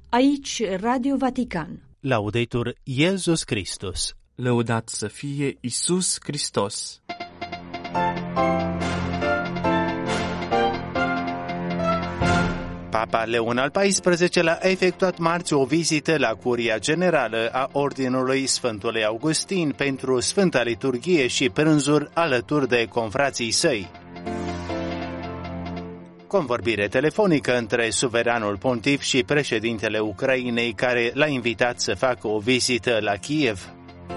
Aici Radio Vatican. Laudetur Iesus Christus. Lăudat să fie Iisus Hristos. Papa Leon al XIV-lea a efectuat marți o vizită la Curia Generală a Ordinului Sfântului Augustin pentru Sfânta Liturghie și prânzuri alături de confrații săi. Convorbire telefonică între suveranul pontif și președintele Ucrainei, care l-a invitat să facă o vizită la Kiev.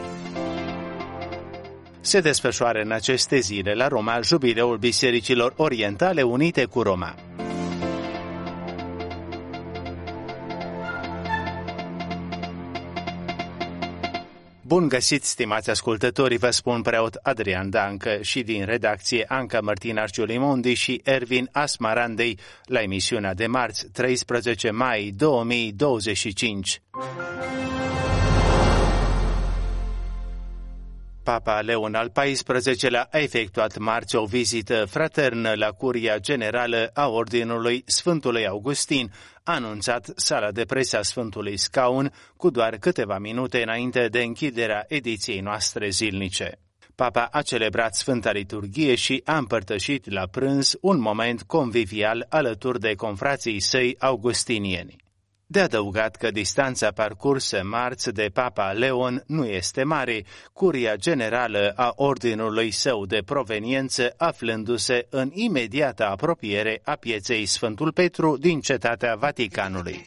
Se desfășoară în aceste zile la Roma jubileul Bisericilor Orientale Unite cu Roma. Bun găsit, stimați ascultători, vă spun preot Adrian Dancă și din redacție Anca Martina Arciulimondi și Ervin Asmarandei la emisiunea de marți, 13 mai 2025. Papa Leon al XIV-lea a efectuat marți o vizită fraternă la Curia Generală a Ordinului Sfântului Augustin, a anunțat sala de presă a Sfântului Scaun cu doar câteva minute înainte de închiderea ediției noastre zilnice. Papa a celebrat Sfânta Liturghie și a împărtășit la prânz un moment convivial alături de confrații săi augustinieni. De adăugat că distanța parcursă marți de Papa Leon nu este mare, Curia Generală a Ordinului său de proveniență aflându-se în imediată apropiere a pieței Sfântul Petru din Cetatea Vaticanului.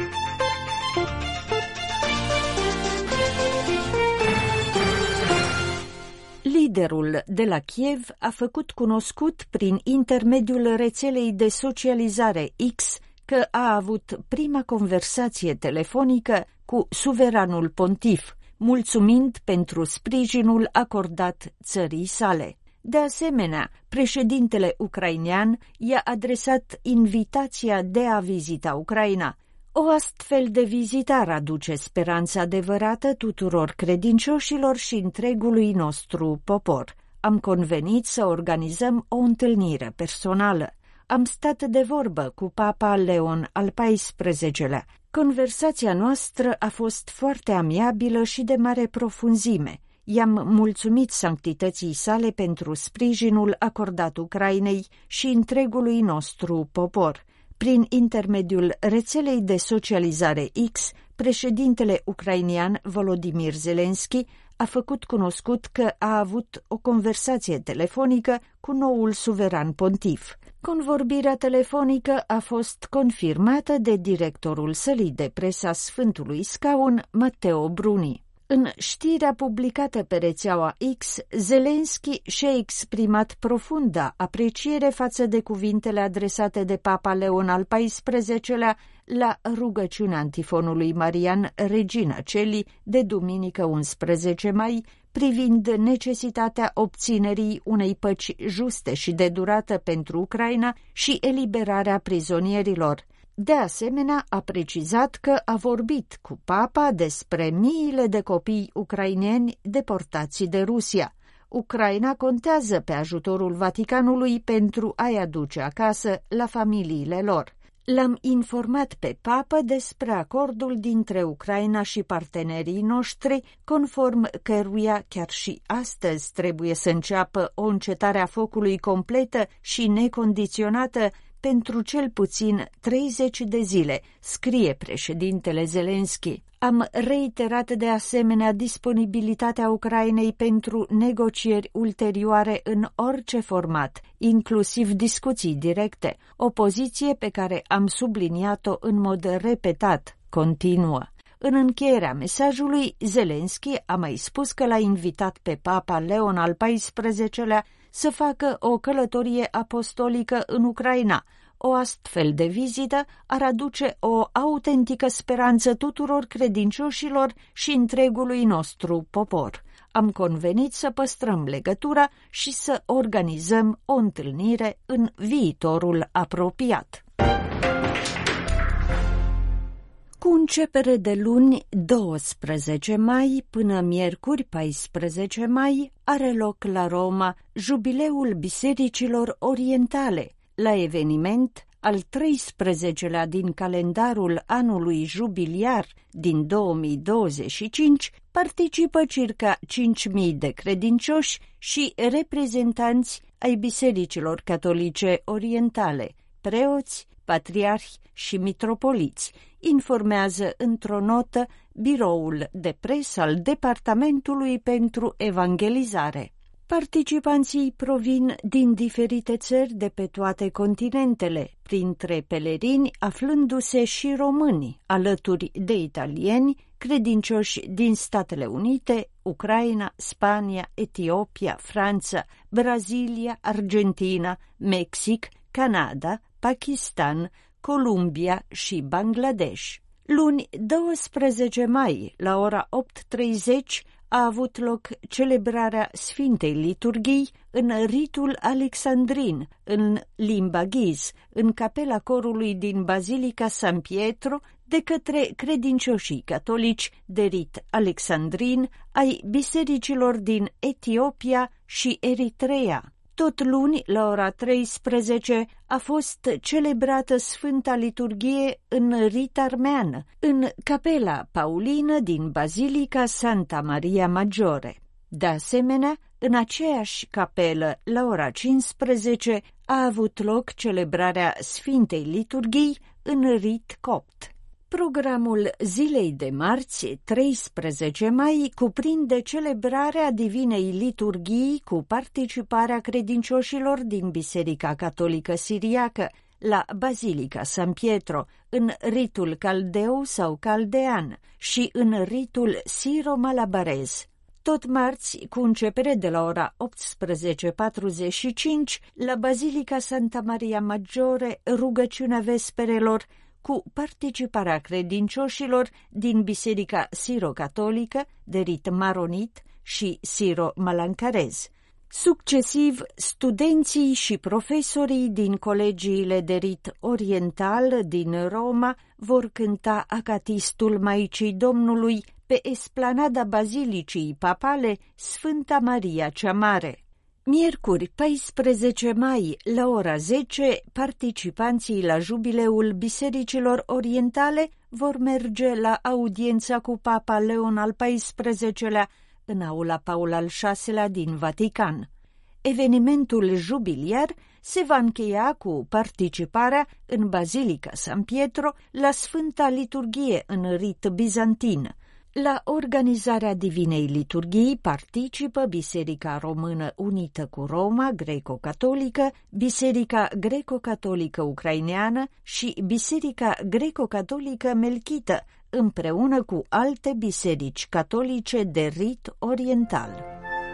Liderul de la Kiev a făcut cunoscut prin intermediul rețelei de socializare X că a avut prima conversație telefonică cu suveranul pontif, mulțumind pentru sprijinul acordat țării sale. De asemenea, președintele ucrainean i-a adresat invitația de a vizita Ucraina. O astfel de vizită ar aduce speranța adevărată tuturor credincioșilor și întregului nostru popor. Am convenit să organizăm o întâlnire personală. Am stat de vorbă cu Papa Leon al XIV-lea. Conversația noastră a fost foarte amiabilă și de mare profunzime. I-am mulțumit sanctității sale pentru sprijinul acordat Ucrainei și întregului nostru popor. Prin intermediul rețelei de socializare X, președintele ucrainean Volodymyr Zelensky a făcut cunoscut că a avut o conversație telefonică cu noul suveran pontif. Convorbirea telefonică a fost confirmată de directorul sălii de presă a Sfântului Scaun, Matteo Bruni. În știrea publicată pe rețeaua X, Zelensky și-a exprimat profunda apreciere față de cuvintele adresate de Papa Leon al XIV-lea la rugăciunea antifonului Marian Regina Coeli de duminică 11 mai, privind necesitatea obținerii unei păci juste și de durată pentru Ucraina și eliberarea prizonierilor. De asemenea, a precizat că a vorbit cu Papa despre miile de copii ucraineni deportați de Rusia. Ucraina contează pe ajutorul Vaticanului pentru a-i aduce acasă la familiile lor. L-am informat pe Papă despre acordul dintre Ucraina și partenerii noștri, conform căruia chiar și astăzi trebuie să înceapă o încetare a focului completă și necondiționată pentru cel puțin 30 de zile, scrie președintele Zelensky. Am reiterat de asemenea disponibilitatea Ucrainei pentru negocieri ulterioare în orice format, inclusiv discuții directe, o poziție pe care am subliniat-o în mod repetat, continuă. În încheierea mesajului, Zelensky a mai spus că l-a invitat pe Papa Leon al XIV-lea să facă o călătorie apostolică în Ucraina. O astfel de vizită ar aduce o autentică speranță tuturor credincioșilor și întregului nostru popor. Am convenit să păstrăm legătura și să organizăm o întâlnire în viitorul apropiat. Cu începere de luni 12 mai până miercuri 14 mai are loc la Roma jubileul Bisericilor Orientale. La eveniment al 13-lea din calendarul anului jubiliar din 2025, participă circa 5.000 de credincioși și reprezentanți ai bisericilor catolice orientale, preoți, patriarhi și mitropoliți, informează într-o notă biroul de presă al Departamentului pentru Evangelizare. Participanții provin din diferite țări de pe toate continentele, printre pelerini aflându-se și români, alături de italieni, credincioși din Statele Unite, Ucraina, Spania, Etiopia, Franța, Brazilia, Argentina, Mexic, Canada, Pakistan, Columbia și Bangladesh. Luni 12 mai, la ora 8:30, a avut loc celebrarea Sfintei Liturghii în ritul alexandrin, în limba ghiz, în capela corului din Bazilica San Pietro, de către credincioșii catolici de rit alexandrin ai bisericilor din Etiopia și Eritrea. Tot luni, la ora 13, a fost celebrată Sfânta Liturghie în rit armean, în capela Paulină din Bazilica Santa Maria Maggiore. De asemenea, în aceeași capelă, la ora 15, a avut loc celebrarea Sfintei Liturghii în rit copt. Programul zilei de marți, 13 mai, cuprinde celebrarea Divinei Liturghii cu participarea credincioșilor din Biserica Catolică Siriacă la Bazilica San Pietro, în ritul caldeu sau caldean și în ritul siro-malabarez. Tot marți, cu începere de la ora 18:45, la Bazilica Santa Maria Maggiore, rugăciunea vesperelor, cu participarea credincioșilor din Biserica Siro-Catolică, de rit maronit și siro-malancarez. Succesiv, studenții și profesorii din colegiile de rit oriental din Roma vor cânta acatistul Maicii Domnului pe esplanada Bazilicii Papale Sfânta Maria cea Mare. Miercuri, 14 mai, la ora 10, participanții la jubileul bisericilor orientale vor merge la audiența cu Papa Leon al XIV-lea în aula Paul al VI-lea din Vatican. Evenimentul jubiliar se va încheia cu participarea în Bazilica San Pietro la Sfânta Liturghie în rit bizantin. La organizarea Divinei Liturghii participă Biserica Română Unită cu Roma, greco-catolică, Biserica Greco-Catolică Ucraineană și Biserica Greco-Catolică Melchită, împreună cu alte biserici catolice de rit oriental.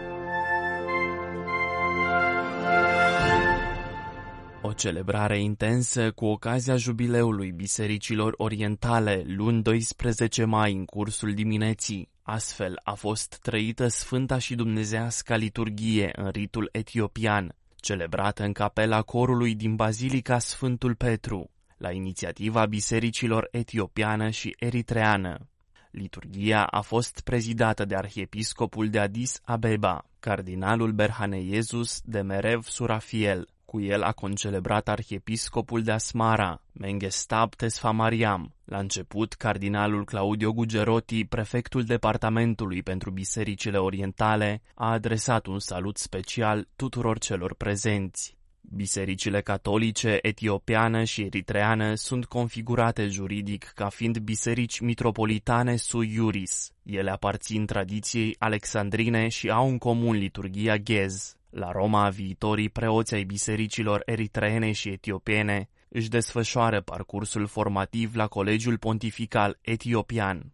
O celebrare intensă cu ocazia jubileului bisericilor orientale, luni 12 mai, în cursul dimineții. Astfel a fost trăită Sfânta și Dumnezeasca Liturghie în ritul etiopian, celebrată în capela corului din Bazilica Sfântul Petru, la inițiativa bisericilor etiopiană și eritreană. Liturghia a fost prezidată de arhiepiscopul de Addis Abeba, cardinalul Berhane Jesus de Merev Surafiel. Cu el a concelebrat arhiepiscopul de Asmara, Mengestab Tesfa Mariam. La început, cardinalul Claudio Gugerotti, prefectul departamentului pentru bisericile orientale, a adresat un salut special tuturor celor prezenți. Bisericile catolice, etiopiană și eritreană sunt configurate juridic ca fiind biserici mitropolitane sui iuris. Ele aparțin tradiției alexandrine și au în comun liturghia ghez. La Roma, viitorii preoți ai bisericilor eritreene și etiopiene își desfășoară parcursul formativ la Colegiul Pontifical Etiopian.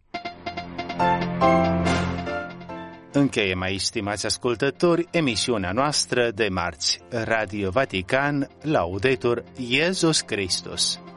Încheiem aici, stimați ascultători, emisiunea noastră de marți. Radio Vatican, Laudetur Iesus Christus.